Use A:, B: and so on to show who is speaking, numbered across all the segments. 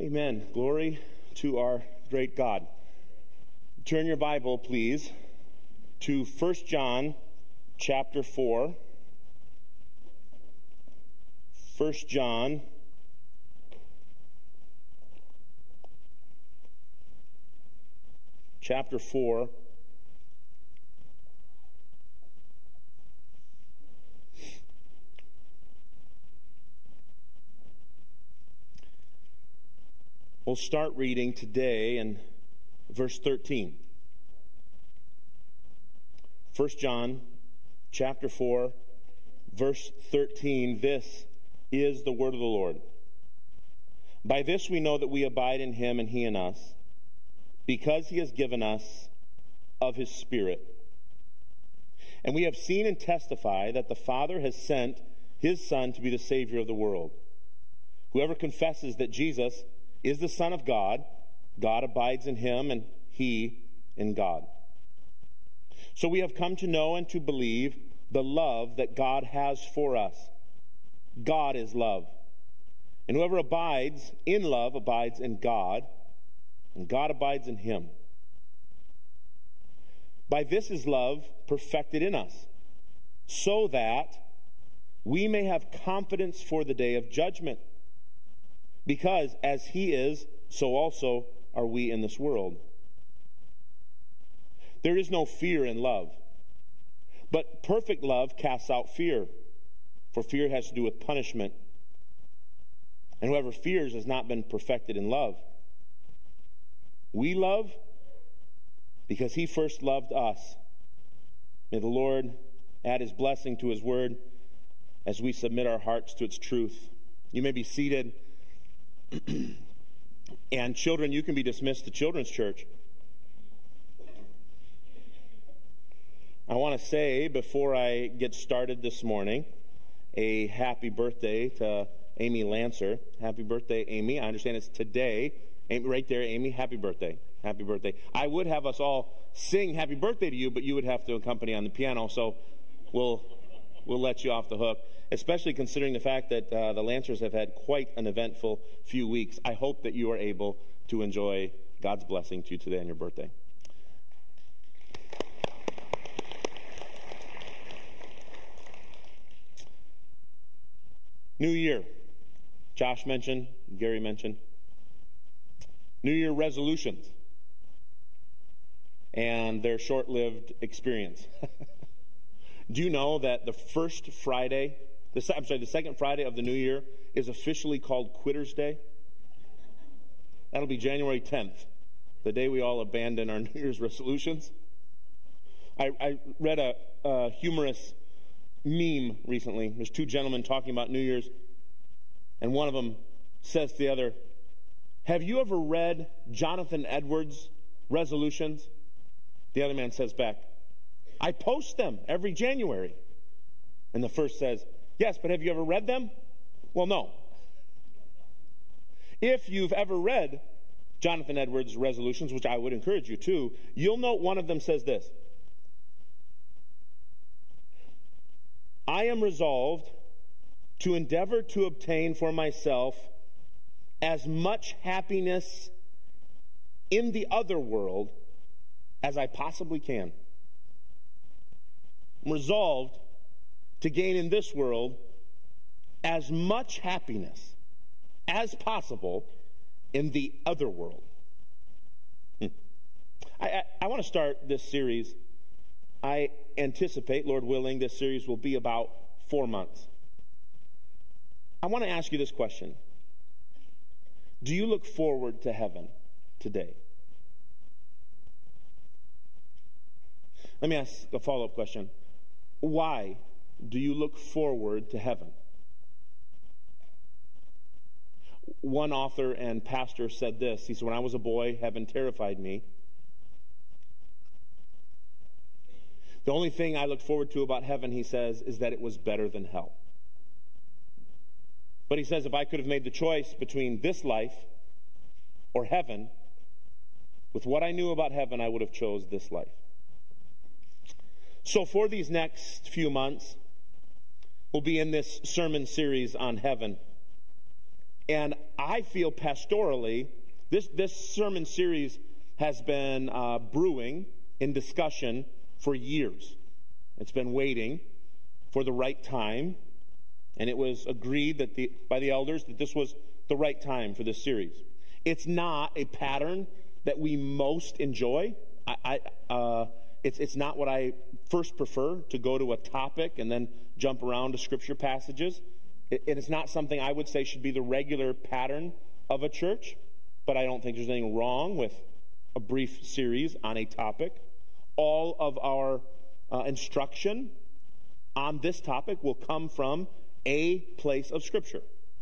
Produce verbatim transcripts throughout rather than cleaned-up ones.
A: Amen. Glory to our great God. Turn your Bible, please, to First John chapter four. First John chapter four. We'll start reading today in verse thirteen. First John chapter four, verse thirteen. This is the word of the Lord. By this we know that we abide in him and he in us, because he has given us of his Spirit. And we have seen and testify that the Father has sent his Son to be the Savior of the world. Whoever confesses that Jesus is the Son of God, God abides in him and he in God. So we have come to know and to believe the love that God has for us. God is love. And whoever abides in love abides in God, and God abides in him. By this is love perfected in us, so that we may have confidence for the day of judgment. Because as he is, so also are we in this world. There is no fear in love, but perfect love casts out fear, for fear has to do with punishment. And whoever fears has not been perfected in love. We love because he first loved us. May the Lord add his blessing to his word as we submit our hearts to its truth. You may be seated. And children, you can be dismissed to Children's Church. I want to say, before I get started this morning, a happy birthday to Amy Lancer. Happy birthday, Amy. I understand it's today. Amy, right there, Amy, happy birthday. Happy birthday. I would have us all sing happy birthday to you, but you would have to accompany on the piano, so we'll we'll let you off the hook, especially considering the fact that uh, the Lancers have had quite an eventful few weeks. I hope that you are able to enjoy God's blessing to you today on your birthday. New Year. Josh mentioned, Gary mentioned. New Year resolutions and their short-lived experience. Do you know that the first Friday, the, I'm sorry, the second Friday of the new year is officially called Quitter's Day? That'll be January tenth, the day we all abandon our New Year's resolutions. I, I read a, a humorous meme recently. There's two gentlemen talking about New Year's, and one of them says to the other, "Have you ever read Jonathan Edwards' resolutions?" The other man says back, "I post them every January." And the first says, "Yes, but have you ever read them?" Well, no. If you've ever read Jonathan Edwards' resolutions, which I would encourage you to, you'll note one of them says this: "I am resolved to endeavor to obtain for myself as much happiness in the other world as I possibly can. I'm resolved to gain in this world as much happiness as possible in the other world." Hmm. I, I, I want to start this series. I anticipate, Lord willing, this series will be about four months. I want to ask you this question. Do you look forward to heaven today? Let me ask a follow-up question. Why do you look forward to heaven? One author and pastor said this. He said, "When I was a boy, heaven terrified me. The only thing I looked forward to about heaven," he says, "is that it was better than hell." But he says, if I could have made the choice between this life or heaven, with what I knew about heaven, I would have chose this life. So for these next few months, we'll be in this sermon series on heaven. And I feel pastorally, this, this sermon series has been uh, brewing in discussion for years. It's been waiting for the right time, and it was agreed that the, by the elders that this was the right time for this series. It's not a pattern that we most enjoy. I, I, uh, it's, it's not what I first prefer, to go to a topic and then jump around to scripture passages. It, it is not something I would say should be the regular pattern of a church, but I don't think there's anything wrong with a brief series on a topic. All of our uh, instruction on this topic will come from a place of Scripture.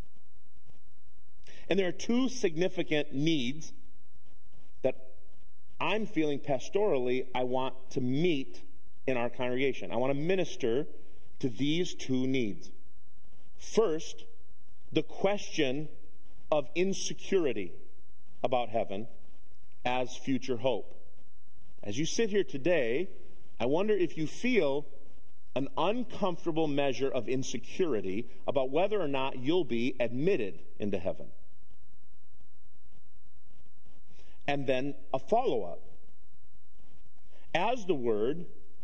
A: And there are two significant needs that I'm feeling pastorally I want to meet in our congregation. I want to minister to these two needs. First, the question of insecurity about heaven as future hope. As you sit here today, I wonder if you feel an uncomfortable measure of insecurity about whether or not you'll be admitted into heaven. And then a follow-up. As the Word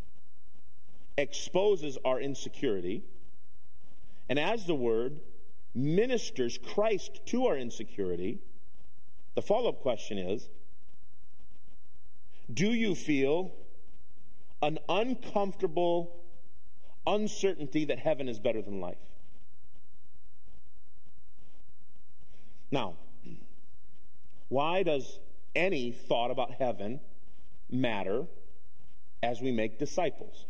A: exposes our insecurity, and as the Word ministers Christ to our insecurity, the follow-up question is, do you feel an uncomfortable uncertainty that heaven is better than life? Now, why does any thought about heaven matter as we make disciples?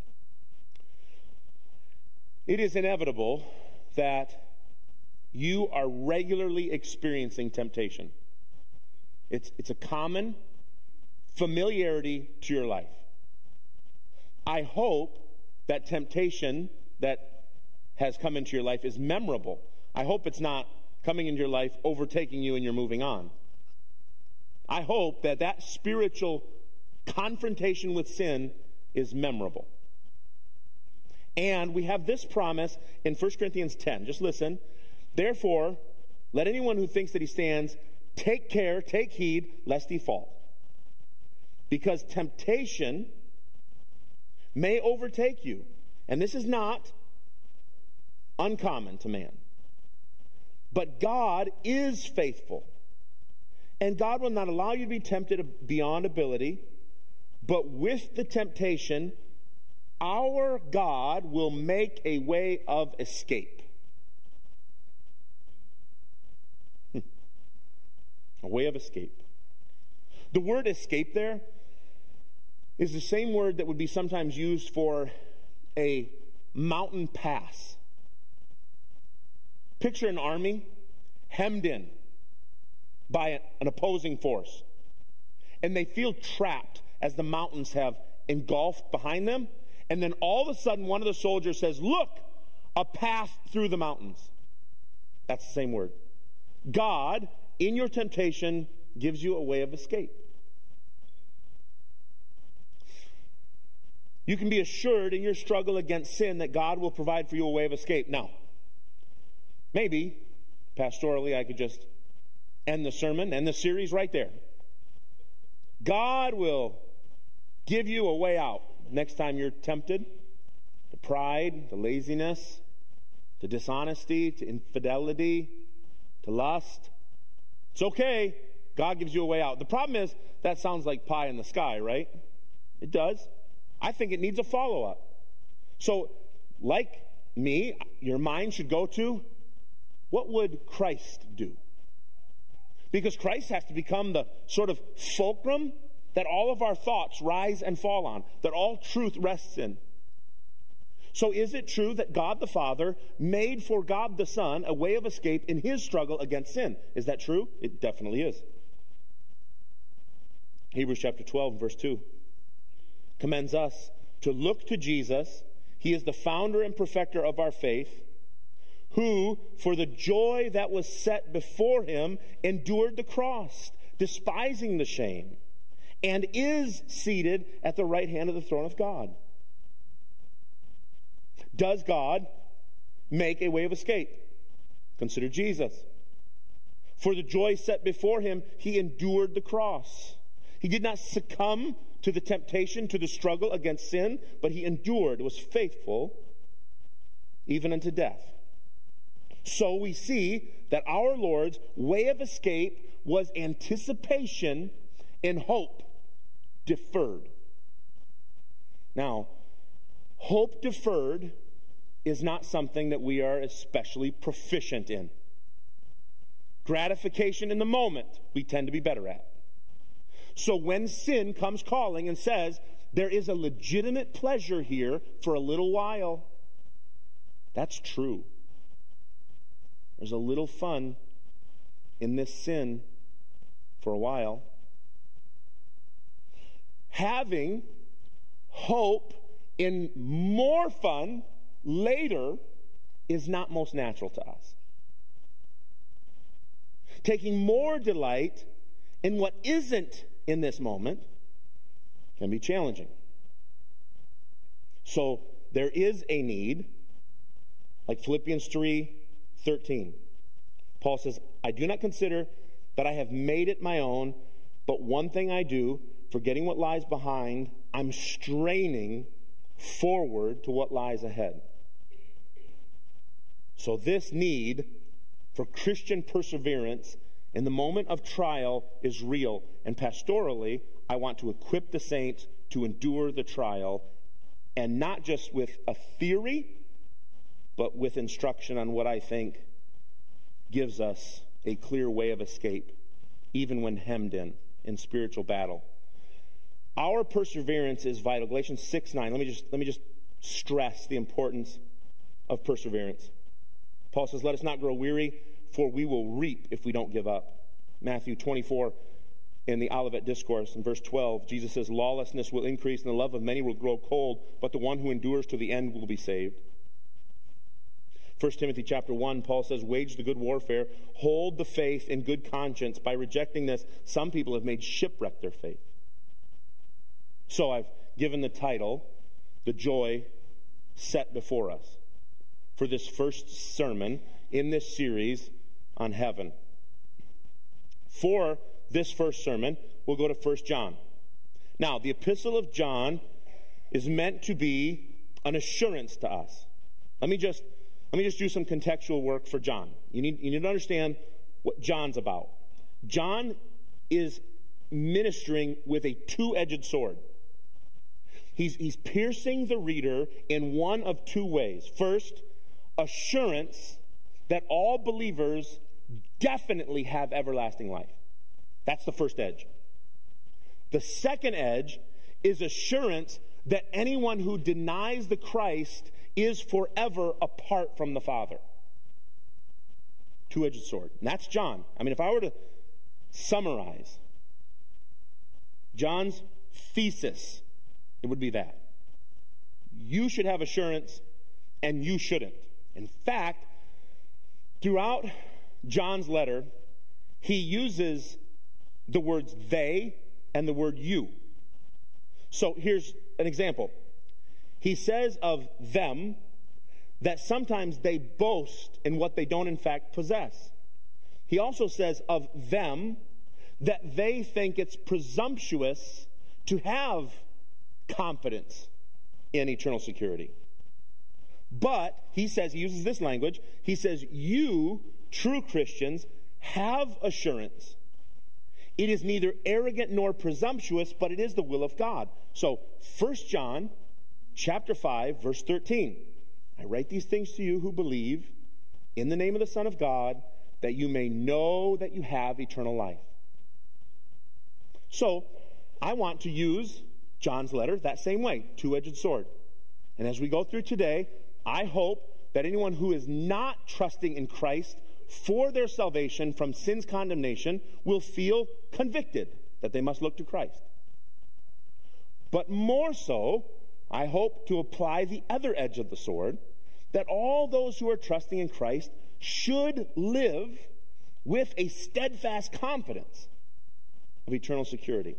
A: It is inevitable that you are regularly experiencing temptation. It's, it's a common familiarity to your life. I hope that temptation that has come into your life is memorable. I hope it's not coming into your life, overtaking you, and you're moving on. I hope that that spiritual confrontation with sin is memorable. And we have this promise in First Corinthians ten. Just listen. Therefore, let anyone who thinks that he stands take care, take heed, lest he fall. Because temptation may overtake you. And this is not uncommon to man. But God is faithful. And God will not allow you to be tempted beyond ability. But with the temptation, our God will make a way of escape. A way of escape. The word escape there is the same word that would be sometimes used for a mountain pass. Picture an army hemmed in by an opposing force. And they feel trapped as the mountains have engulfed behind them. And then all of a sudden one of the soldiers says, "Look, a path through the mountains." That's the same word. God, in your temptation, gives you a way of escape. You can be assured in your struggle against sin that God will provide for you a way of escape. Now, maybe, pastorally, I could just end the sermon, end the series right there. God will give you a way out next time you're tempted to pride, to laziness, to dishonesty, to infidelity, to lust. It's okay. God gives you a way out. The problem is, that sounds like pie in the sky, right? It does. I think it needs a follow-up. So, like me, your mind should go to, what would Christ do? Because Christ has to become the sort of fulcrum that all of our thoughts rise and fall on, that all truth rests in. So is it true that God the Father made for God the Son a way of escape in his struggle against sin? Is that true? It definitely is. Hebrews chapter twelve, verse two commends us to look to Jesus. He is the founder and perfecter of our faith, who, for the joy that was set before him, endured the cross, despising the shame, and is seated at the right hand of the throne of God. Does God make a way of escape? Consider Jesus. For the joy set before him, he endured the cross. He did not succumb to the temptation, to the struggle against sin, but he endured, was faithful, even unto death. So we see that our Lord's way of escape was anticipation and hope deferred. Now, hope deferred is not something that we are especially proficient in. Gratification in the moment, we tend to be better at. So when sin comes calling and says, there is a legitimate pleasure here for a little while, that's true. There's a little fun in this sin for a while. Having hope in more fun later is not most natural to us. Taking more delight in what isn't in this moment can be challenging. So there is a need, like Philippians three thirteen. Paul says, I do not consider that I have made it my own, but one thing I do, forgetting what lies behind, I'm straining forward to what lies ahead. So this need for Christian perseverance in the moment of trial is real. And pastorally, I want to equip the saints to endure the trial, and not just with a theory, but with instruction on what I think gives us a clear way of escape, even when hemmed in, in spiritual battle. Our perseverance is vital. Galatians six nine. Let me just, let me just stress the importance of perseverance. Paul says, let us not grow weary, for we will reap if we don't give up. Matthew twenty-four, in the Olivet Discourse, in verse twelve, Jesus says, lawlessness will increase and the love of many will grow cold, but the one who endures to the end will be saved. First Timothy chapter one, Paul says, wage the good warfare, hold the faith in good conscience. By rejecting this, some people have made shipwreck their faith. So I've given the title, The Joy Set Before Us, for this first sermon in this series on heaven. For this first sermon, we'll go to First John. Now, the epistle of John is meant to be an assurance to us. Let me just let me just do some contextual work for John. You need, you need to understand what John's about. John is ministering with a two-edged sword. He's, he's piercing the reader in one of two ways. First, assurance that all believers definitely have everlasting life. That's the first edge. The second edge is assurance that anyone who denies the Christ is forever apart from the Father. Two-edged sword. And that's John. I mean, if I were to summarize John's thesis, it would be that. You should have assurance, and you shouldn't. In fact, throughout John's letter, he uses the words they and the word you. So here's an example. He says of them that sometimes they boast in what they don't in fact possess. He also says of them that they think it's presumptuous to have confidence in eternal security. But he says, he uses this language, he says, you, true Christians, have assurance. It is neither arrogant nor presumptuous, but it is the will of God. So, First John chapter five, verse thirteen. I write these things to you who believe in the name of the Son of God, that you may know that you have eternal life. So, I want to use John's letter that same way, two-edged sword. And as we go through today, I hope that anyone who is not trusting in Christ for their salvation from sin's condemnation will feel convicted that they must look to Christ. But more so, I hope to apply the other edge of the sword, that all those who are trusting in Christ should live with a steadfast confidence of eternal security.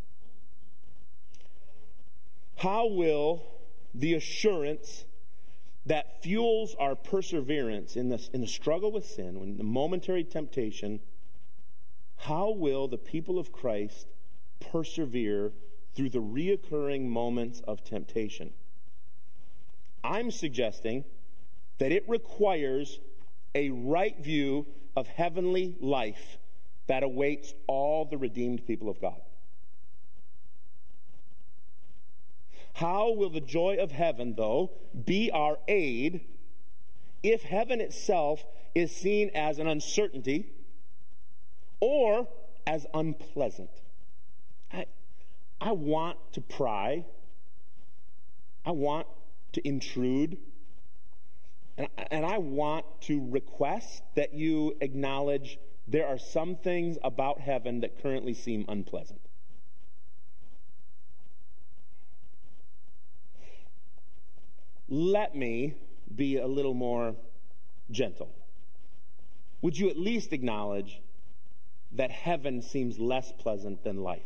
A: How will the assurance that fuels our perseverance in, this, in the struggle with sin, in the momentary temptation, how will the people of Christ persevere through the reoccurring moments of temptation? I'm suggesting that it requires a right view of heavenly life that awaits all the redeemed people of God. How will the joy of heaven, though, be our aid if heaven itself is seen as an uncertainty or as unpleasant? I, I want to pry. I want to intrude. And, and I want to request that you acknowledge there are some things about heaven that currently seem unpleasant. Let me be a little more gentle. Would you at least acknowledge that heaven seems less pleasant than life?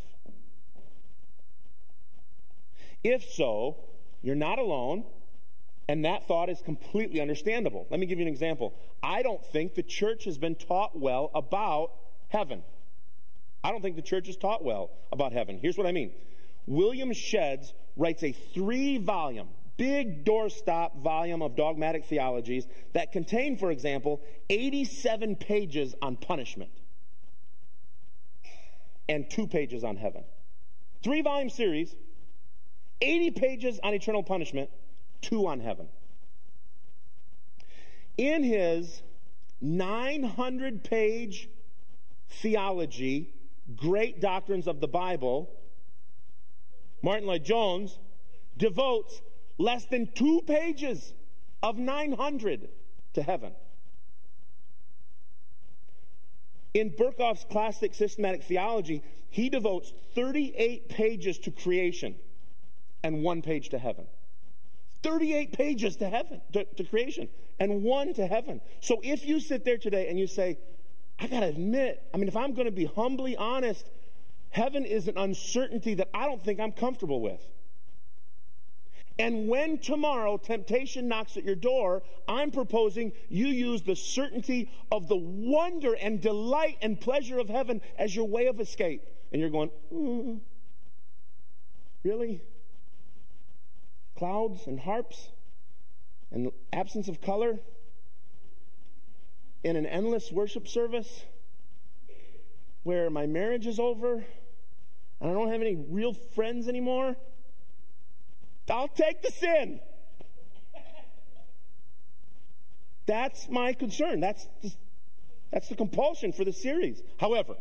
A: If so, you're not alone, and that thought is completely understandable. Let me give you an example. I don't think the church has been taught well about heaven. I don't think the church is taught well about heaven. Here's what I mean. William Shedds writes a three-volume, big doorstop volume of dogmatic theologies that contain, for example, eighty-seven pages on punishment and two pages on heaven. Three-volume series, eighty pages on eternal punishment, two on heaven. In his nine hundred page theology, Great Doctrines of the Bible, Martin Lloyd-Jones devotes less than two pages of nine hundred to heaven. In Berkhoff's classic systematic theology, he devotes thirty-eight pages to creation and one page to heaven. thirty-eight pages to heaven, to, to creation, and one to heaven. So if you sit there today and you say, I got to admit, I mean, if I'm going to be humbly honest, heaven is an uncertainty that I don't think I'm comfortable with. And when tomorrow temptation knocks at your door, I'm proposing you use the certainty of the wonder and delight and pleasure of heaven as your way of escape. And you're going, mm, really? Clouds and harps and absence of color in an endless worship service where my marriage is over and I don't have any real friends anymore? I'll take the sin. That's my concern. That's the, that's the compulsion for the series. However,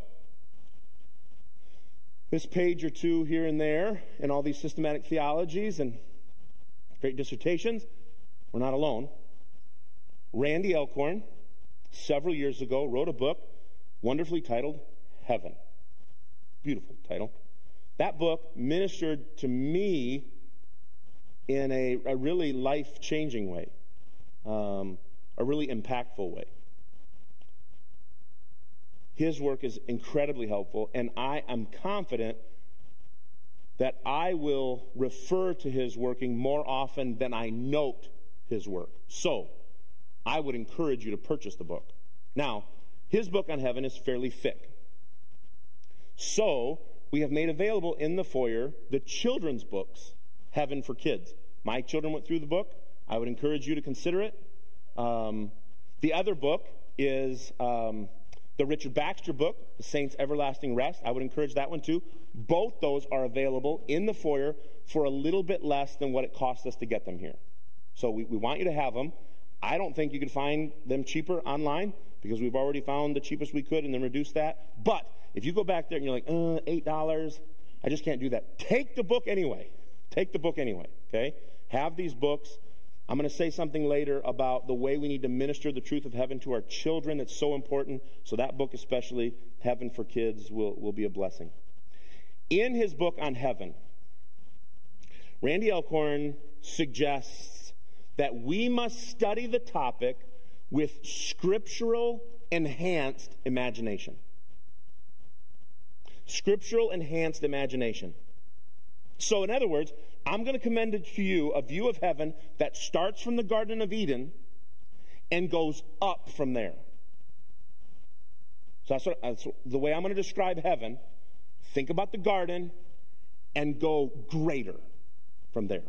A: this page or two here and there in all these systematic theologies and great dissertations, we're not alone. Randy Alcorn, several years ago, wrote a book wonderfully titled Heaven. Beautiful title. That book ministered to me in a, a really life-changing way, um, a really impactful way. His work is incredibly helpful, and I am confident that I will refer to his working more often than I note his work. So, I would encourage you to purchase the book. Now, his book on heaven is fairly thick. So, we have made available in the foyer the children's books, Heaven for Kids. My children went through the book. I would encourage you to consider it. Um, the other book is um, the Richard Baxter book, The Saints' Everlasting Rest. I would encourage that one too. Both those are available in the foyer for a little bit less than what it cost us to get them here. So we, we want you to have them. I don't think you can find them cheaper online because we've already found the cheapest we could and then reduced that. But if you go back there and you're like, uh, eight dollars, I just can't do that. Take the book anyway. Take the book anyway, okay? Have these books. I'm going to say something later about the way we need to minister the truth of heaven to our children. It's so important. So that book especially, Heaven for Kids, will, will be a blessing. In his book on heaven, Randy Alcorn suggests that we must study the topic with scriptural enhanced imagination. Scriptural enhanced imagination. So in other words, I'm going to commend to you a view of heaven that starts from the Garden of Eden and goes up from there. So that's, what, that's the way I'm going to describe heaven. Think about the garden and go greater from there.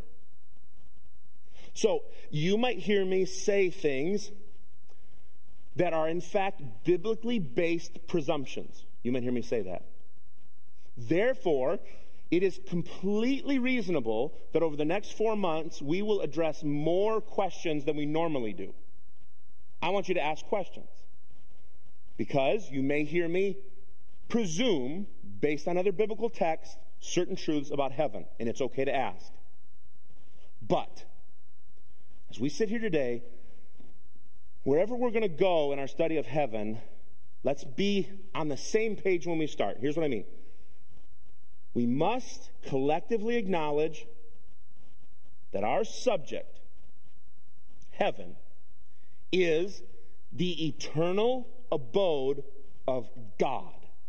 A: So you might hear me say things that are in fact biblically based presumptions. You might hear me say that. Therefore, it is completely reasonable that over the next four months we will address more questions than we normally do. I want you to ask questions because you may hear me presume, based on other biblical texts, certain truths about heaven, and it's okay to ask. But as we sit here today, wherever we're going to go in our study of heaven, let's be on the same page when we start. Here's what I mean. We must collectively acknowledge that our subject, heaven, is the eternal abode of God,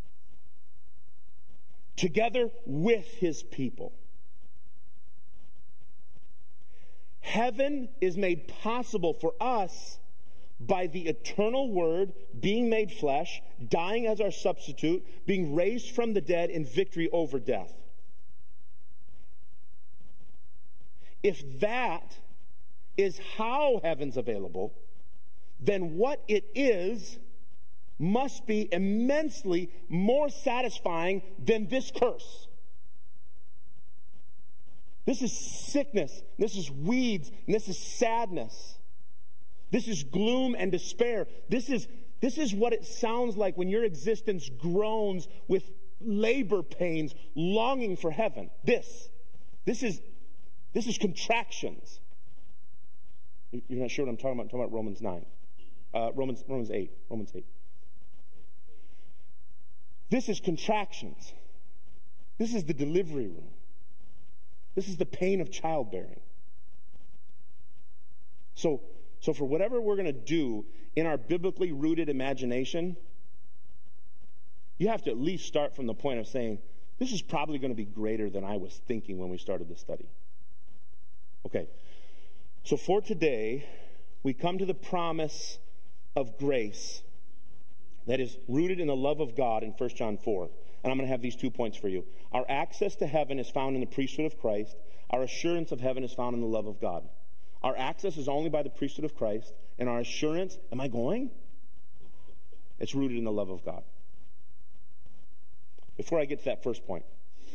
A: together with his people. Heaven is made possible for us by the eternal Word being made flesh, dying as our substitute, being raised from the dead in victory over death. If that is how heaven's available, then what it is must be immensely more satisfying than this curse. This is sickness, this is weeds, and this is sadness. This is gloom and despair. This is, this is what it sounds like when your existence groans with labor pains, longing for heaven. This, this is, this is contractions. You're not sure what I'm talking about? I'm talking about Romans nine. Uh, Romans, Romans eight. Romans eight. This is contractions. This is the delivery room. This is the pain of childbearing. So, so for whatever we're going to do in our biblically rooted imagination, you have to at least start from the point of saying, this is probably going to be greater than I was thinking when we started the study. Okay, so for today, we come to the promise of grace that is rooted in the love of God in First John four. And I'm going to have these two points for you. Our access to heaven is found in the priesthood of Christ. Our assurance of heaven is found in the love of God. Our access is only by the priesthood of Christ. And our assurance, am I going? It's rooted in the love of God. Before I get to that first point,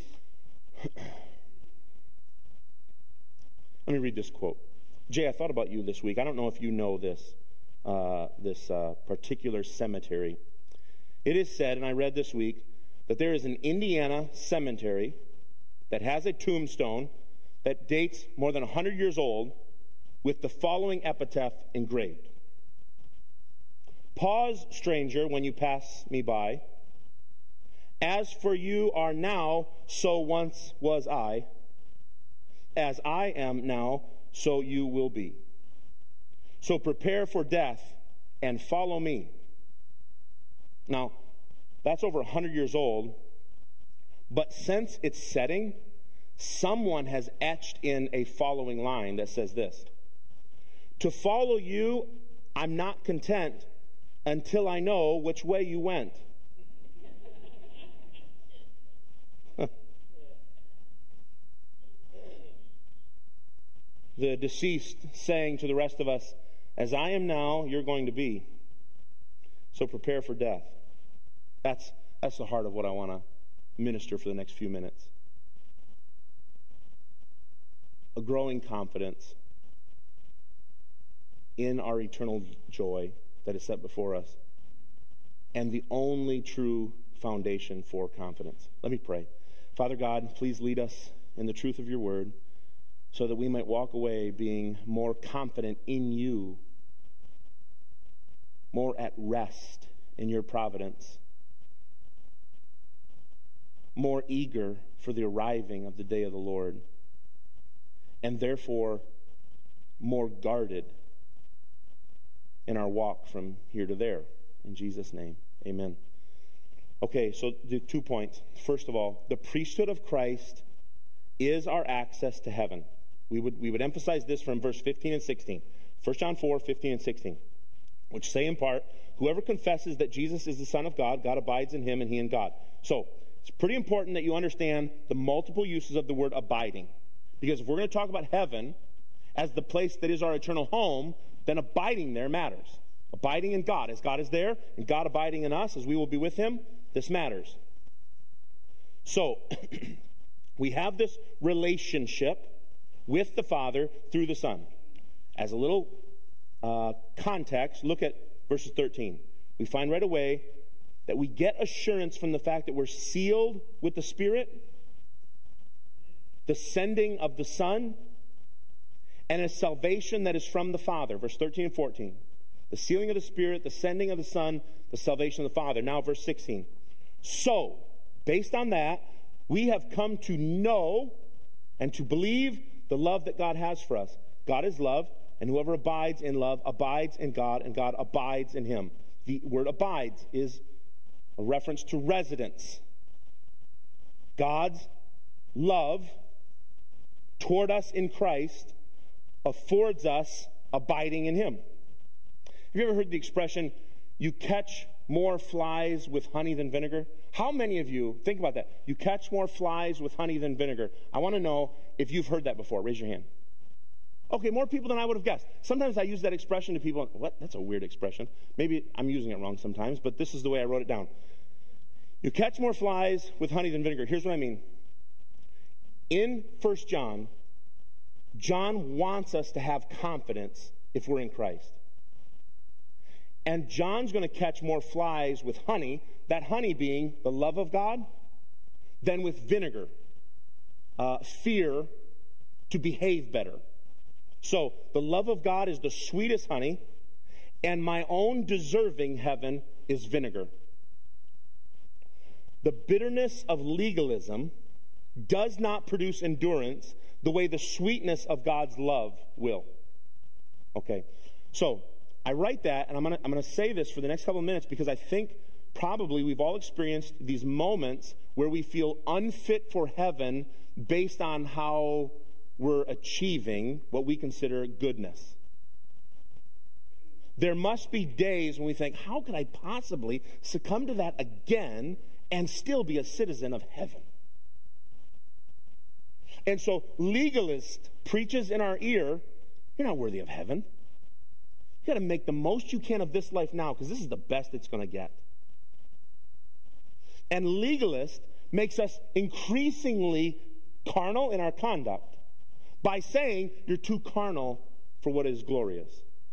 A: let me read this quote. Jay, I thought about you this week. I don't know if you know this, uh, this uh, particular cemetery. It is said, and I read this week, that there is an Indiana cemetery that has a tombstone that dates more than one hundred years old with the following epitaph engraved. Pause, stranger, when you pass me by. As for you are now, so once was I. As I am now, so you will be. So prepare for death and follow me. Now, that's over one hundred years old, but since its setting, someone has etched in a following line that says this: to follow you, I'm not content until I know which way you went. The deceased saying to the rest of us, as I am now, you're going to be. So prepare for death. That's, that's the heart of what I want to minister for the next few minutes. A growing confidence in our eternal joy that is set before us, and the only true foundation for confidence. Let me pray. Father God, please lead us in the truth of your word so that we might walk away being more confident in you, more at rest in your providence, more eager for the arriving of the day of the Lord, and therefore more guarded in our walk from here to there. In Jesus' name, amen. Okay, so the two points. First of all, the priesthood of Christ is our access to heaven. We would, we would emphasize this from verse fifteen and sixteen. First John four, fifteen and sixteen, which say in part, whoever confesses that Jesus is the Son of God, God abides in him and he in God. So it's pretty important that you understand the multiple uses of the word abiding. Because if we're going to talk about heaven as the place that is our eternal home, then abiding there matters. Abiding in God. As God is there and God abiding in us, as we will be with him, this matters. So, we have this relationship with the Father through the Son. As a little uh, context, look at verses thirteen. We find right away that we get assurance from the fact that we're sealed with the Spirit, the sending of the Son, and a salvation that is from the Father. Verse thirteen and fourteen. The sealing of the Spirit, the sending of the Son, the salvation of the Father. Now verse sixteen. So, based on that, we have come to know and to believe the love that God has for us. God is love, and whoever abides in love abides in God, and God abides in him. The word abides is a reference to residence. God's love toward us in Christ affords us abiding in him. Have you ever heard the expression, you catch more flies with honey than vinegar? How many of you, think about that, you catch more flies with honey than vinegar? I want to know if you've heard that before. Raise your hand. Okay, more people than I would have guessed. Sometimes I use that expression to people, what? That's a weird expression. Maybe I'm using it wrong sometimes, but this is the way I wrote it down. You catch more flies with honey than vinegar. Here's what I mean. In First John, John wants us to have confidence if we're in Christ. And John's going to catch more flies with honey, that honey being the love of God, than with vinegar, uh, fear to behave better. So the love of God is the sweetest honey, and my own deserving heaven is vinegar. The bitterness of legalism does not produce endurance the way the sweetness of God's love will. Okay, so I write that, and I'm going to I'm going to say this for the next couple of minutes because I think probably we've all experienced these moments where we feel unfit for heaven based on how we're achieving what we consider goodness. There must be days when we think, how could I possibly succumb to that again and still be a citizen of heaven? And so legalist preaches in our ear, you're not worthy of heaven. You got to make the most you can of this life now because this is the best it's going to get. And legalist makes us increasingly carnal in our conduct by saying you're too carnal for what is glorious.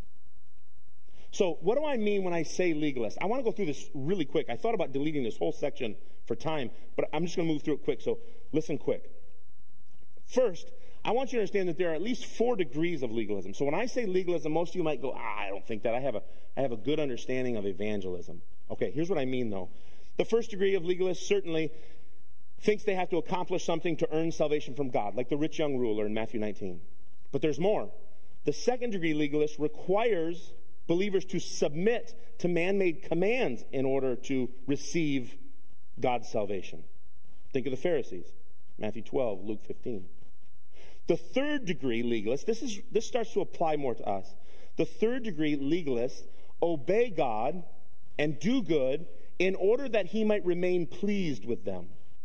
A: So what do I mean when I say legalist? I want to go through this really quick. I thought about deleting this whole section for time, but I'm just going to move through it quick, so listen quick. First, I want you to understand that there are at least four degrees of legalism. So when I say legalism, most of you might go, ah, I don't think that. I have a, I have a good understanding of evangelism. Okay, here's what I mean, though. The first degree of legalist certainly thinks they have to accomplish something to earn salvation from God, like the rich young ruler in Matthew nineteen. But there's more. The second degree legalist requires believers to submit to man-made commands in order to receive God's salvation. Think of the Pharisees, Matthew twelve, Luke fifteen. The third degree legalist, this is this starts to apply more to us. The third degree legalists obey God and do good in order that he might remain pleased with them.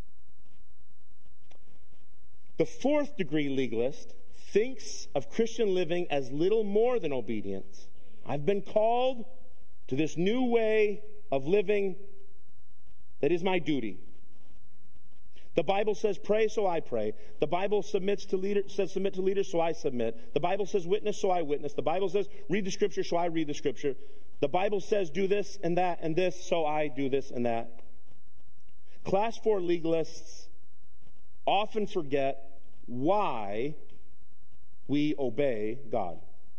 A: The fourth degree legalist thinks of Christian living as little more than obedience. I've been called to this new way of living that is my duty. The Bible says pray, so I pray. The Bible submits to leader, says submit to leaders, so I submit. The Bible says witness, so I witness. The Bible says read the Scripture, so I read the Scripture. The Bible says do this and that and this, so I do this and that. Class four legalists often forget why we obey God.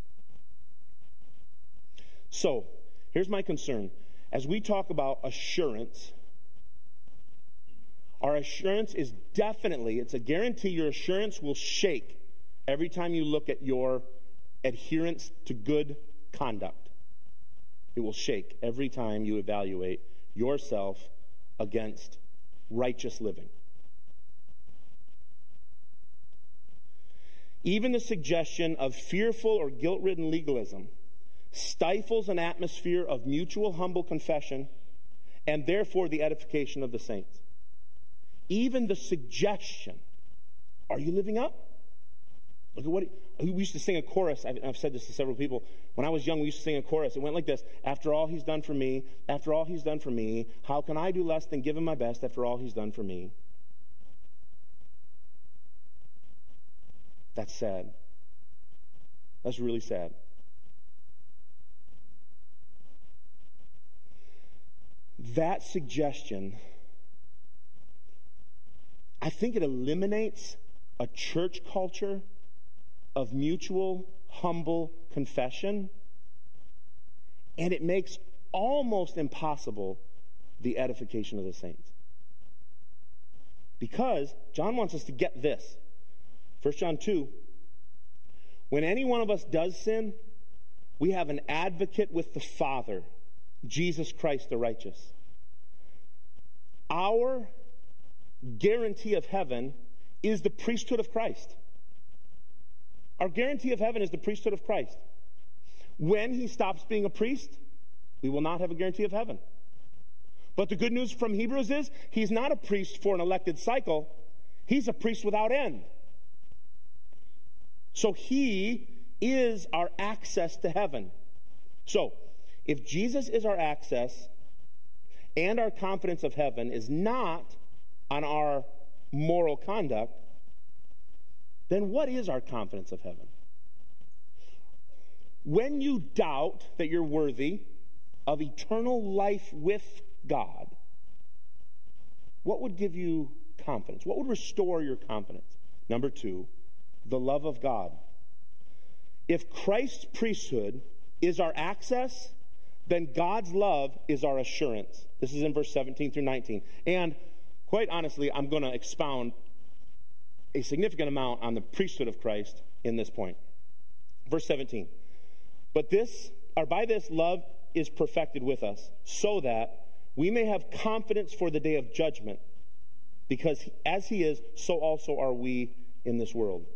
A: So, here's my concern. As we talk about assurance, our assurance is definitely, it's a guarantee your assurance will shake every time you look at your adherence to good conduct. It will shake every time you evaluate yourself against righteous living. Even the suggestion of fearful or guilt-ridden legalism stifles an atmosphere of mutual humble confession and therefore the edification of the saints. Even the suggestion, are you living up? Look at what he, we used to sing a chorus. I've, I've said this to several people. When I was young, we used to sing a chorus. It went like this: after all he's done for me, after all he's done for me, how can I do less than give him my best after all he's done for me? That's sad. That's really sad. That suggestion, I think it eliminates a church culture of mutual, humble confession, and it makes almost impossible the edification of the saints. Because John wants us to get this. First John two, when any one of us does sin, we have an advocate with the Father, Jesus Christ the righteous. Our guarantee of heaven is the priesthood of Christ. Our guarantee of heaven is the priesthood of Christ. When he stops being a priest, we will not have a guarantee of heaven. But the good news from Hebrews is he's not a priest for an elected cycle. He's a priest without end. So he is our access to heaven. So if Jesus is our access and our confidence of heaven is not on our moral conduct, then what is our confidence of heaven? When you doubt that you're worthy of eternal life with God, what would give you confidence? What would restore your confidence? Number two, the love of God. If Christ's priesthood is our access, then God's love is our assurance. This is in verse seventeen through nineteen. And quite honestly, I'm going to expound a significant amount on the priesthood of Christ in this point. Verse seventeen. But this, or by this, love is perfected with us, so that we may have confidence for the day of judgment, because as he is, so also are we in this world.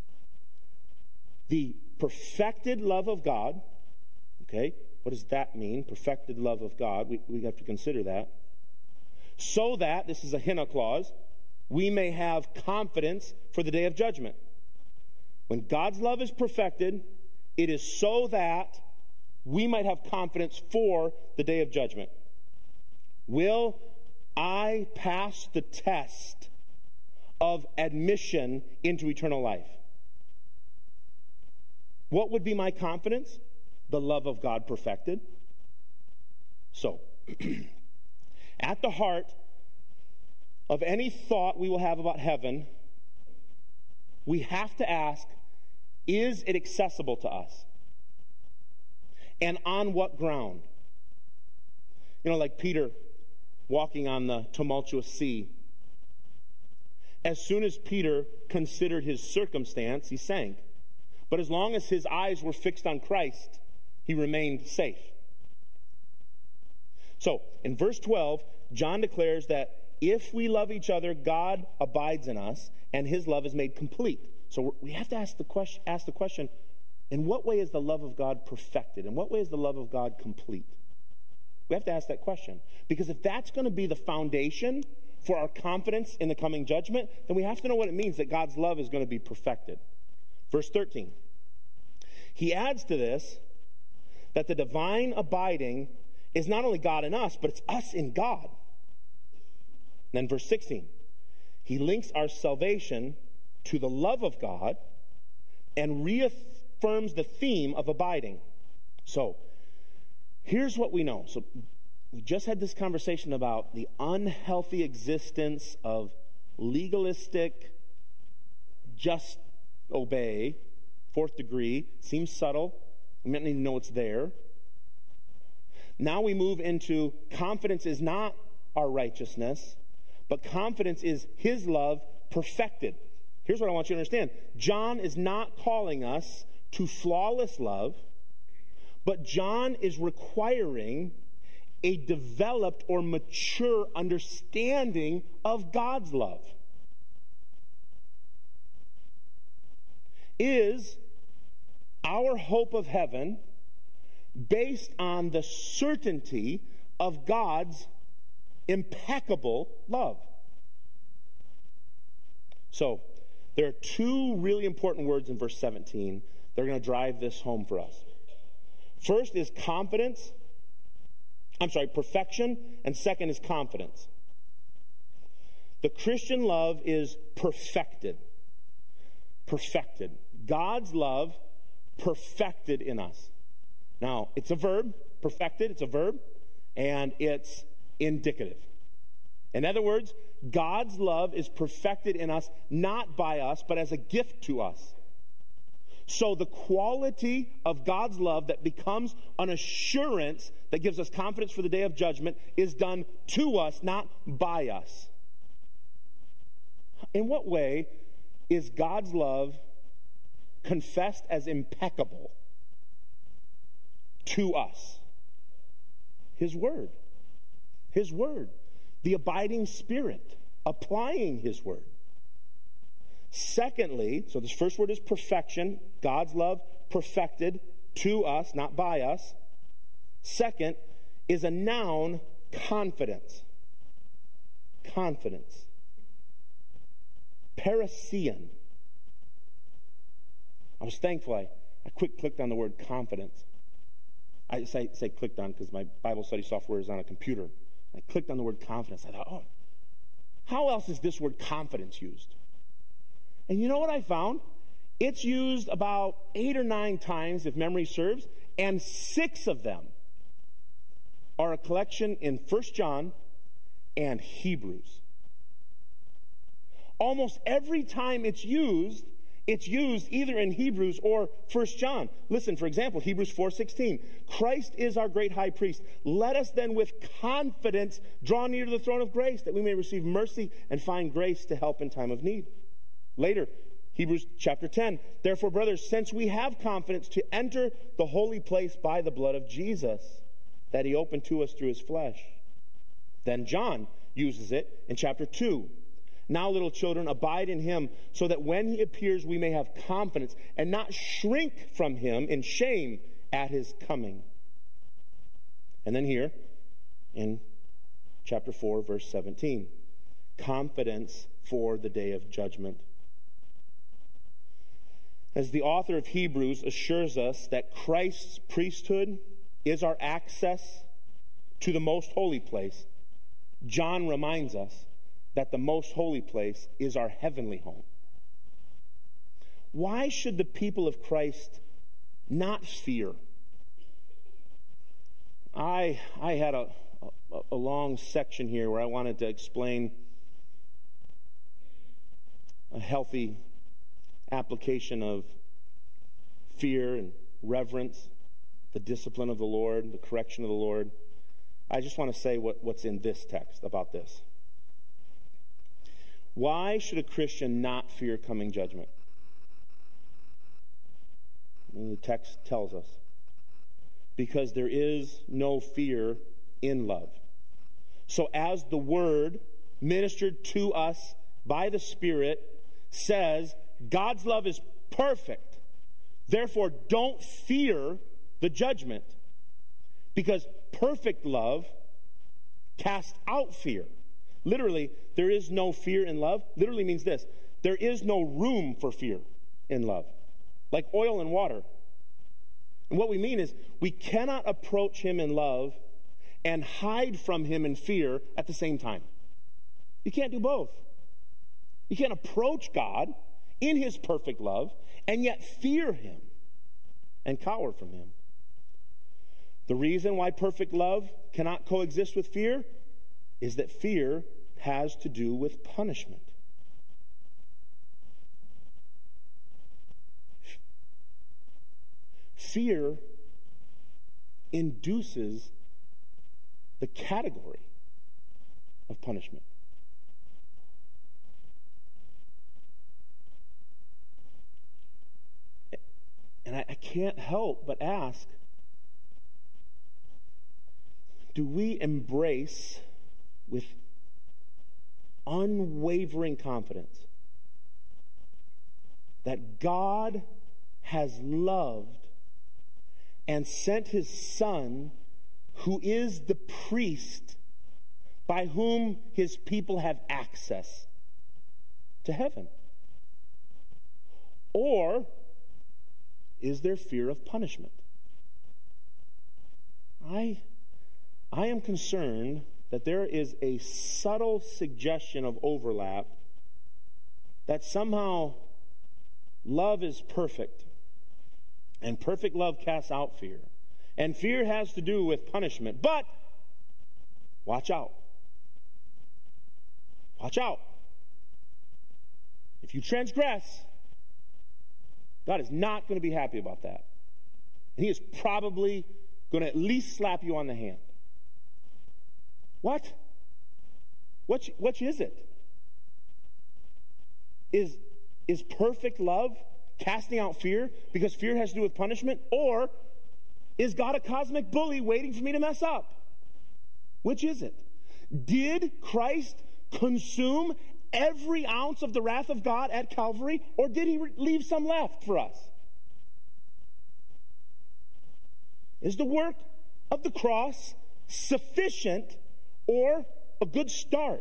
A: The perfected love of God, okay, what does that mean? Perfected love of God, we, we have to consider that. So that, this is a hina clause, we may have confidence for the day of judgment. When God's love is perfected, it is so that we might have confidence for the day of judgment. Will I pass the test of admission into eternal life? What would be my confidence? The love of God perfected. So, at the heart of any thought we will have about heaven, we have to ask, is it accessible to us? And on what ground? You know, like Peter walking on the tumultuous sea. As soon as Peter considered his circumstance, he sank. But as long as his eyes were fixed on Christ, he remained safe. So, in verse twelve, John declares that if we love each other, God abides in us, and his love is made complete. So we have to ask the question, ask the question, in what way is the love of God perfected? In what way is the love of God complete? We have to ask that question. Because if that's going to be the foundation for our confidence in the coming judgment, then we have to know what it means that God's love is going to be perfected. Verse thirteen. He adds to this that the divine abiding is not only God in us, but it's us in God. And then verse sixteen. He links our salvation to the love of God and reaffirms the theme of abiding. So, here's what we know. So, we just had this conversation about the unhealthy existence of legalistic, just obey, fourth degree, seems subtle. We might need to know it's there. Now we move into confidence is not our righteousness, but confidence is his love perfected. Here's what I want you to understand. John is not calling us to flawless love, but John is requiring a developed or mature understanding of God's love. is our hope of heaven based on the certainty of God's impeccable love. So, there are two really important words in verse seventeen that are going to drive this home for us. First is confidence. I'm sorry, perfection, and second is confidence. The Christian love is perfected. Perfected. God's love perfected in us. Now, it's a verb, perfected, it's a verb, and it's indicative. In other words, God's love is perfected in us, not by us, but as a gift to us. So the quality of God's love that becomes an assurance that gives us confidence for the day of judgment is done to us, not by us. In what way is God's love confessed as impeccable to us? His word. His word. The abiding Spirit applying His word. Secondly, so this first word is perfection. God's love perfected to us, not by us. Second is a noun, confidence. Confidence. Parasian. I was thankful I, I quick clicked on the word confidence. I say, say clicked on because my Bible study software is on a computer. I clicked on the word confidence. I thought, oh, how else is this word confidence used? And you know what I found? It's used about eight or nine times, if memory serves, and six of them are a collection in First John and Hebrews. Almost every time it's used, it's used either in Hebrews or First John. Listen, for example, Hebrews four sixteen. Christ is our great high priest. Let us then with confidence draw near to the throne of grace, that we may receive mercy and find grace to help in time of need. Later, Hebrews chapter ten. Therefore, brothers, since we have confidence to enter the holy place by the blood of Jesus, that He opened to us through His flesh. Then John uses it in chapter two. Now, little children, abide in Him, so that when He appears, we may have confidence and not shrink from Him in shame at His coming. And then here, in chapter four, verse seventeen, confidence for the day of judgment. As the author of Hebrews assures us that Christ's priesthood is our access to the most holy place, John reminds us that the most holy place is our heavenly home. Why should the people of Christ not fear? I I had a, a, a long section here where I wanted to explain a healthy application of fear and reverence, the discipline of the Lord, the correction of the Lord. I just want to say what, what's in this text about this. Why should a Christian not fear coming judgment? And the text tells us. Because there is no fear in love. So as the word ministered to us by the Spirit says, God's love is perfect. Therefore, don't fear the judgment. Because perfect love casts out fear. Literally, there is no fear in love. Literally means this. There is no room for fear in love. Like oil and water. And what we mean is we cannot approach Him in love and hide from Him in fear at the same time. You can't do both. You can't approach God in His perfect love and yet fear Him and cower from Him. The reason why perfect love cannot coexist with fear is that fear has to do with punishment. Fear induces the category of punishment. And I, I can't help but ask, do we embrace with unwavering confidence that God has loved and sent his Son, who is the priest by whom his people have access to heaven? Or is there fear of punishment? I, I am concerned that there is a subtle suggestion of overlap, that somehow love is perfect, and perfect love casts out fear, and fear has to do with punishment. But watch out. Watch out. If you transgress, God is not going to be happy about that. And he is probably going to at least slap you on the hand. What? Which, which is it? Is, is perfect love casting out fear because fear has to do with punishment? Or is God a cosmic bully waiting for me to mess up? Which is it? Did Christ consume every ounce of the wrath of God at Calvary, or did he leave some left for us? Is the work of the cross sufficient or a good start?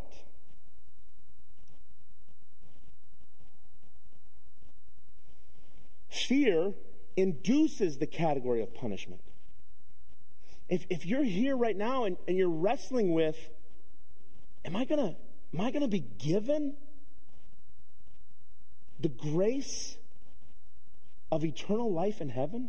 A: Fear induces the category of punishment. If, if you're here right now and, and you're wrestling with, am I gonna am I gonna be given the grace of eternal life in heaven?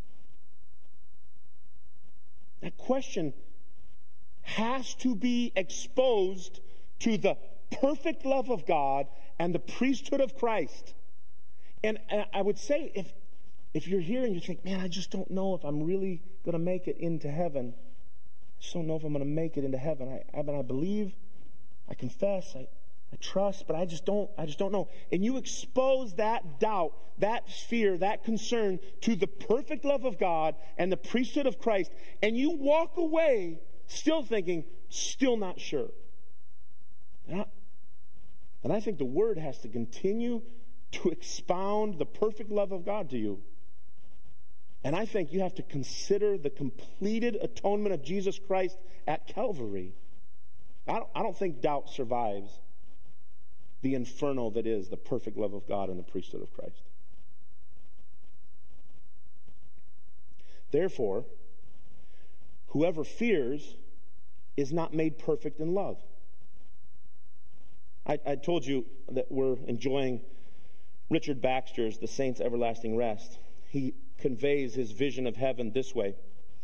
A: That question has to be exposed to the perfect love of God and the priesthood of Christ. And, and I would say, if if you're here and you think, man, I just don't know if I'm really going to make it into heaven. I just don't know if I'm going to make it into heaven. I, I, I believe, I confess, I, I trust, but I just don't, I just don't know. And you expose that doubt, that fear, that concern to the perfect love of God and the priesthood of Christ, and you walk away still thinking, still not sure. And I, and I think the Word has to continue to expound the perfect love of God to you. And I think you have to consider the completed atonement of Jesus Christ at Calvary. I don't, I don't think doubt survives the inferno that is the perfect love of God and the priesthood of Christ. Therefore, whoever fears is not made perfect in love. I, I told you that we're enjoying Richard Baxter's The Saints' Everlasting Rest. He conveys his vision of heaven this way: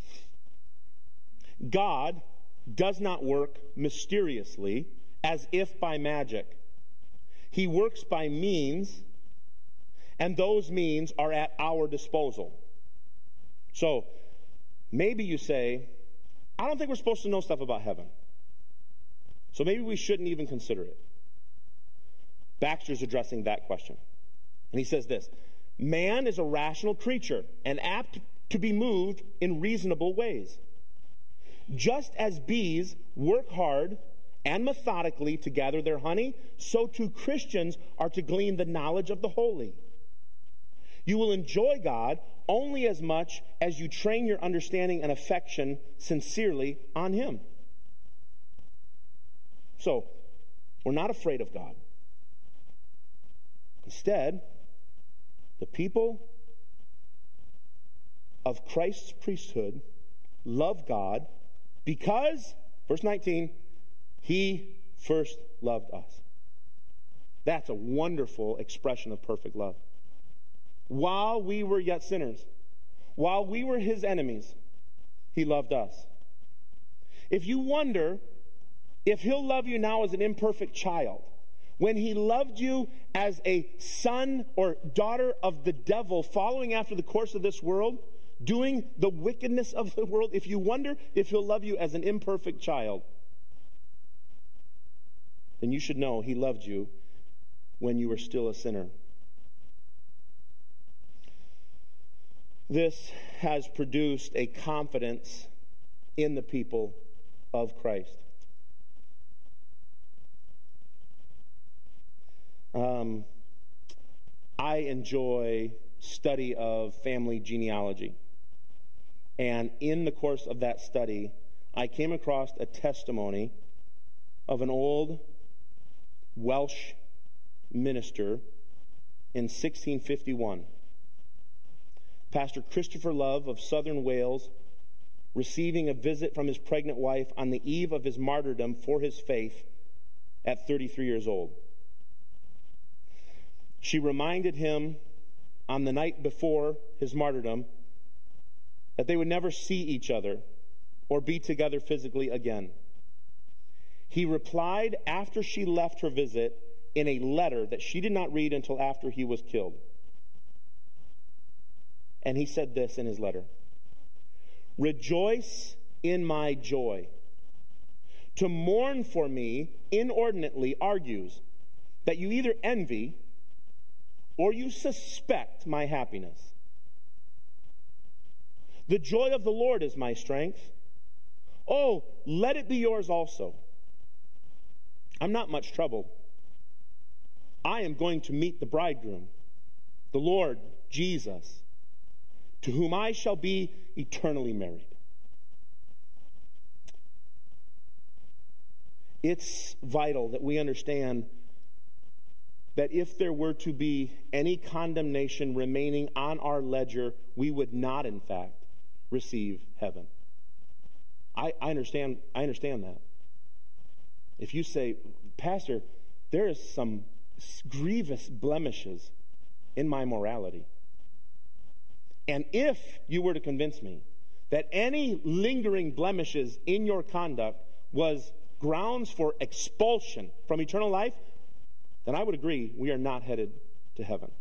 A: God does not work mysteriously as if by magic. He works by means, and those means are at our disposal. So, maybe you say, I don't think we're supposed to know stuff about heaven, so maybe we shouldn't even consider it. Baxter's addressing that question. And he says this: man is a rational creature and apt to be moved in reasonable ways. Just as bees work hard and methodically to gather their honey, so too Christians are to glean the knowledge of the holy. You will enjoy God only as much as you train your understanding and affection sincerely on Him. So, we're not afraid of God. Instead, the people of Christ's priesthood love God because, verse nineteen, He first loved us. That's a wonderful expression of perfect love. While we were yet sinners, while we were His enemies, He loved us. If you wonder if He'll love you now as an imperfect child, when He loved you as a son or daughter of the devil, following after the course of this world, doing the wickedness of the world, if you wonder if He'll love you as an imperfect child, then you should know He loved you when you were still a sinner. This has produced a confidence in the people of Christ. Um, I enjoy study of family genealogy. And in the course of that study, I came across a testimony of an old Welsh minister in sixteen fifty-one. Pastor Christopher Love of southern Wales, receiving a visit from his pregnant wife on the eve of his martyrdom for his faith at thirty-three years old. She reminded him on the night before his martyrdom that they would never see each other or be together physically again. He replied after she left her visit in a letter that she did not read until after he was killed. And he said this in his letter: "Rejoice in my joy. To mourn for me inordinately argues that you either envy or you suspect my happiness. The joy of the Lord is my strength. Oh, let it be yours also. I'm not much troubled. I am going to meet the bridegroom, the Lord Jesus, to whom I shall be eternally married." It's vital that we understand that if there were to be any condemnation remaining on our ledger, we would not, in fact, receive heaven. I, I understand, I understand that. If you say, "Pastor, there is some grievous blemishes in my morality," and if you were to convince me that any lingering blemishes in your conduct was grounds for expulsion from eternal life, then I would agree we are not headed to heaven.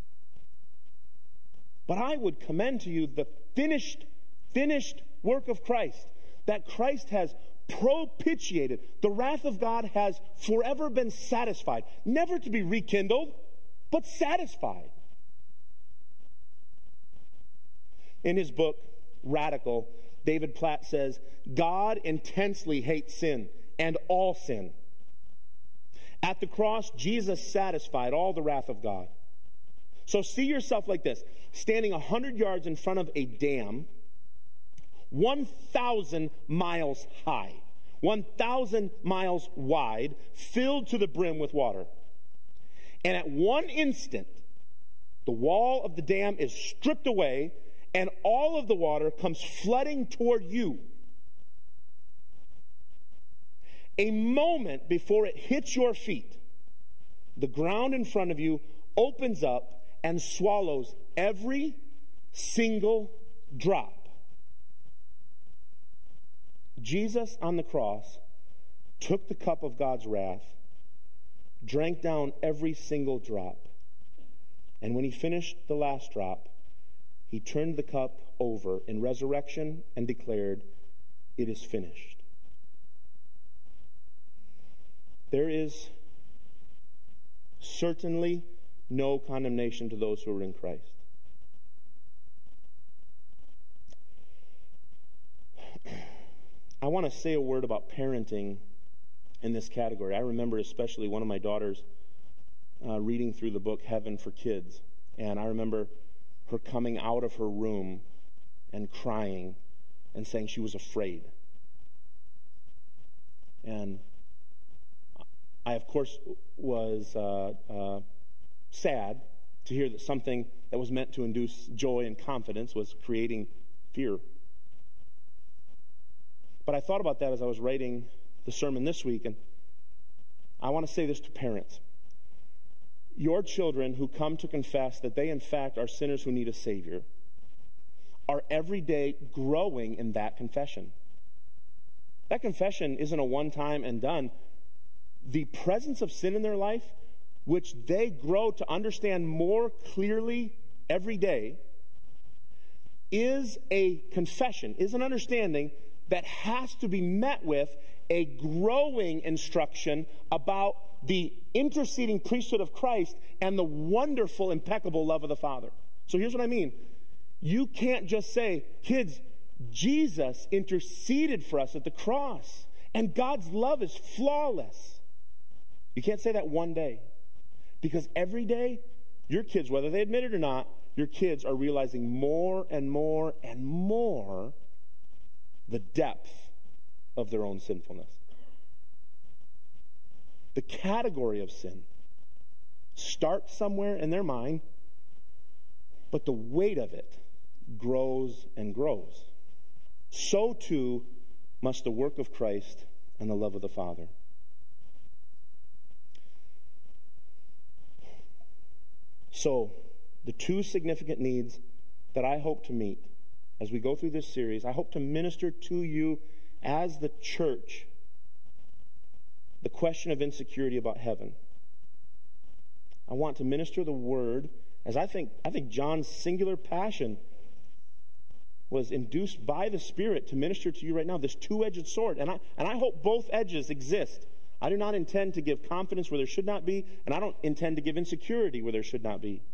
A: But I would commend to you the finished, finished work of Christ, that Christ has propitiated. The wrath of God has forever been satisfied, never to be rekindled, but satisfied. In his book, Radical, David Platt says, "God intensely hates sin and all sin. At the cross, Jesus satisfied all the wrath of God. So see yourself like this, standing one hundred yards in front of a dam, one thousand miles high, one thousand miles wide, filled to the brim with water. And at one instant, the wall of the dam is stripped away, and all of the water comes flooding toward you. A moment before it hits your feet, the ground in front of you opens up and swallows every single drop. Jesus on the cross took the cup of God's wrath, drank down every single drop, and when he finished the last drop, he turned the cup over in resurrection and declared, "It is finished." There is certainly no condemnation to those who are in Christ. I want to say a word about parenting in this category. I remember especially one of my daughters uh, reading through the book Heaven for Kids, and I remember her coming out of her room and crying and saying she was afraid. And I, of course, was uh, uh, sad to hear that something that was meant to induce joy and confidence was creating fear. But I thought about that as I was writing the sermon this week, and I want to say this to parents. Your children who come to confess that they, in fact, are sinners who need a Savior are every day growing in that confession. That confession isn't a one-time and done. The presence of sin in their life, which they grow to understand more clearly every day, is a confession, is an understanding that has to be met with a growing instruction about the interceding priesthood of Christ and the wonderful, impeccable love of the Father. So here's what I mean. You can't just say, kids, Jesus interceded for us at the cross, and God's love is flawless. You can't say that one day, because every day Your kids, whether they admit it or not, your kids are realizing more and more and more the depth of their own sinfulness. The category of sin starts somewhere in their mind, but the weight of it grows and grows. So too must the work of Christ and the love of the Father. So, the two significant needs that I hope to meet as we go through this series, I hope to minister to you as the church the question of insecurity about heaven. I want to minister the word as I think I think John's singular passion was induced by the Spirit to minister to you right now, this two-edged sword. And I, and I hope both edges exist. I do not intend to give confidence where there should not be, and I don't intend to give insecurity where there should not be.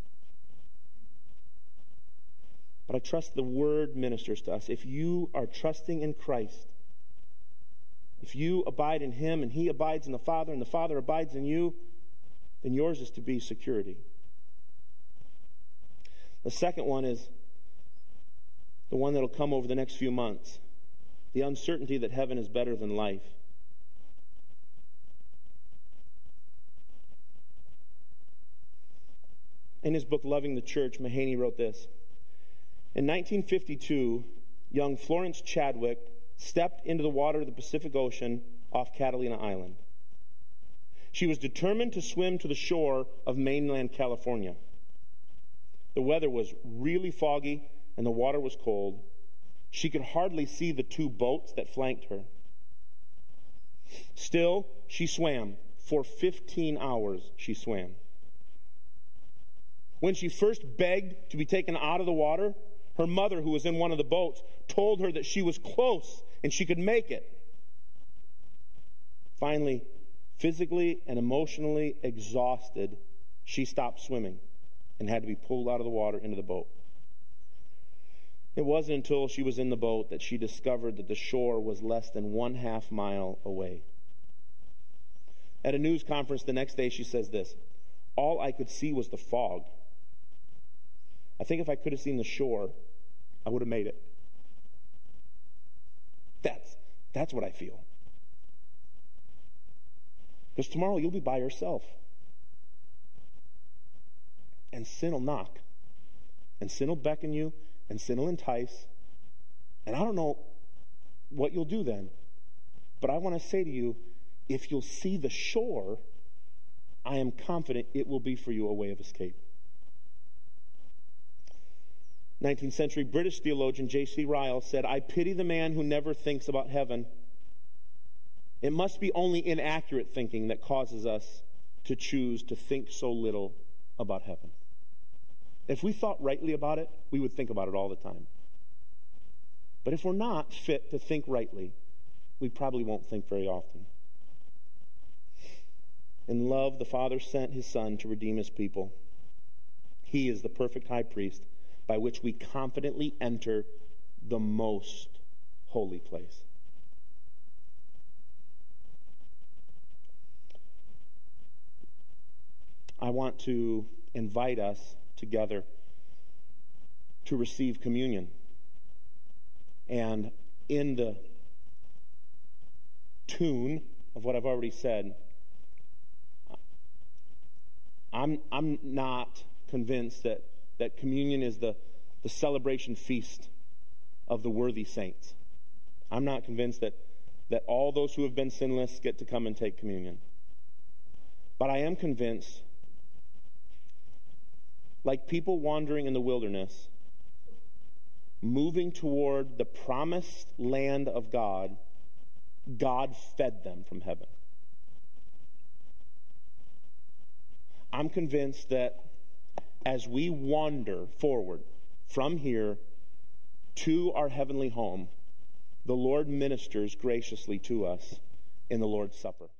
A: But I trust the word ministers to us. If you are trusting in Christ, if you abide in him and he abides in the Father and the Father abides in you, then yours is to be security. The second one is the one that will come over the next few months. The uncertainty that heaven is better than life. In his book, Loving the Church, Mahaney wrote this. In nineteen fifty-two, young Florence Chadwick stepped into the water of the Pacific Ocean off Catalina Island. She was determined to swim to the shore of mainland California. The weather was really foggy and the water was cold. She could hardly see the two boats that flanked her. Still, she swam. For fifteen hours, she swam. When she first begged to be taken out of the water, her mother, who was in one of the boats, told her that she was close and she could make it. Finally, physically and emotionally exhausted, she stopped swimming and had to be pulled out of the water into the boat. It wasn't until she was in the boat that she discovered that the shore was less than one half mile away. At a news conference the next day, she says this, "All I could see was the fog. I think if I could have seen the shore, I would have made it." That's, that's what I feel. Because tomorrow you'll be by yourself. And sin will knock. And sin will beckon you. And sin will entice. And I don't know what you'll do then. But I want to say to you, if you'll see the shore, I am confident it will be for you a way of escape. nineteenth century British theologian J C Ryle said, "I pity the man who never thinks about heaven. It must be only inaccurate thinking that causes us to choose to think so little about heaven." If we thought rightly about it, we would think about it all the time. But if we're not fit to think rightly, we probably won't think very often. In love, the Father sent his Son to redeem his people. He is the perfect high priest by which we confidently enter the most holy place. I want to invite us together to receive communion. And in the tune of what I've already said, I'm, I'm not convinced that, that communion is the, the celebration feast of the worthy saints. I'm not convinced that, that all those who have been sinless get to come and take communion. But I am convinced, like people wandering in the wilderness, moving toward the promised land of God, God fed them from heaven. I'm convinced that as we wander forward from here to our heavenly home, the Lord ministers graciously to us in the Lord's Supper.